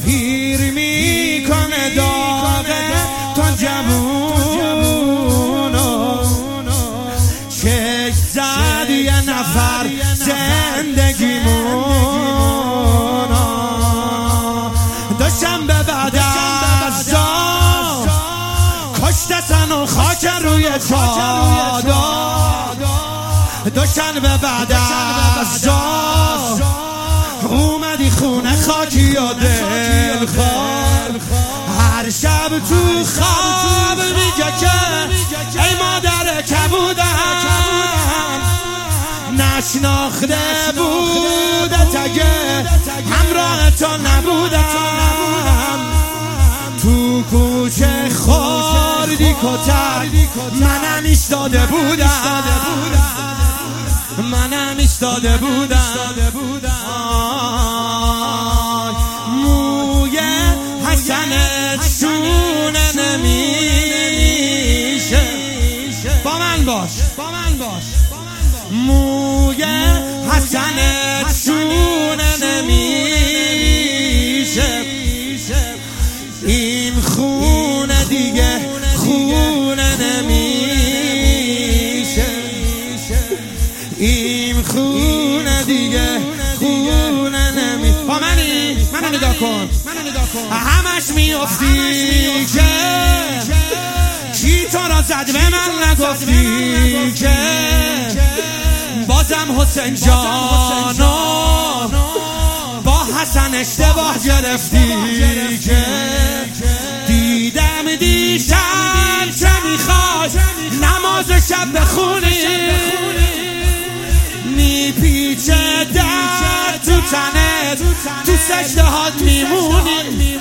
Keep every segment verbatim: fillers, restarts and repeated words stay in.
پیر میکنه داغه تا جوونو چک زد یه نفر زندگیمونو دوشنبه بعد از ظهر کشتن و خاک روی چادر دوشنبه بعد از ظهر اومدی خونه خاکی و دلخواه هر شب تو خواب میگه که ای مادر کبودم نشناخته بودت اگه همراه تو نبودم تو کوچه خوردی کتک منم ایستاده بودم منم ایستاده بودم موی حسنت شونه نمیشه با من باش موی حسنت شونه نمیشه این خونه دیگه خونه نمیشه این خونه دیگه خونه نمی با منی منو نگاه کن همش میافتی که کی تو را زد به من نگفتی که بازم حسین جانو با حسن اشتباه گرفتی که دیدم دیشب چه میخوای نماز شب بخونی میپیچه درد تو تنت تو سجده هات میمونی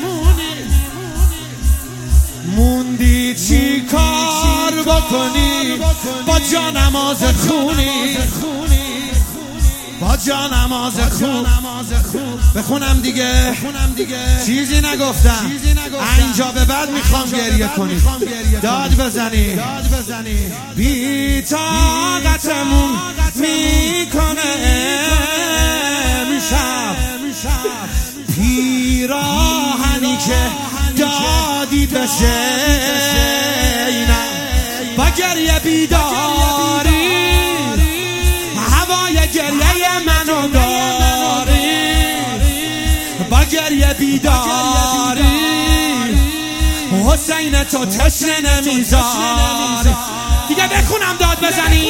موندی چی کار بکنی با جا نماز خونی با جا نماز خون بخونم دیگه چیزی نگفتم اینجا به بعد میخوام گریه کنی داد بزنی بی طاقتمون میکنه امشب پیراهنی که دادی به زینب با گریه بیداری هوای گریه منو داری با گریه بیداری حسین تو تشنه نمیذاری دیگه بخونم داد بزنی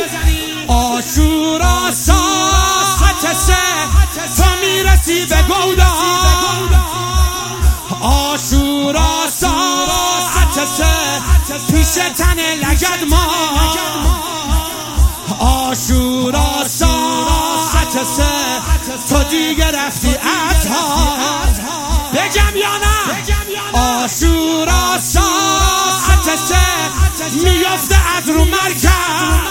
عاشورا ساعت سه تو میرسی به گودار عاشورا ساعت سه پیش تن لگد ما عاشورا ساعت سه تو دیگه رفتی عطار بگم یا نه عاشورا ساعت سه میفته از رو مرکب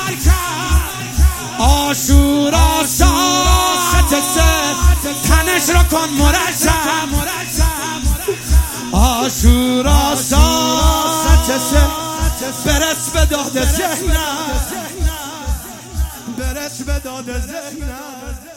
عاشورا ساعت سه تنش رو کن مرتب عاشورا ساعت سه برس به داد ذهنم برس به داد ذهنم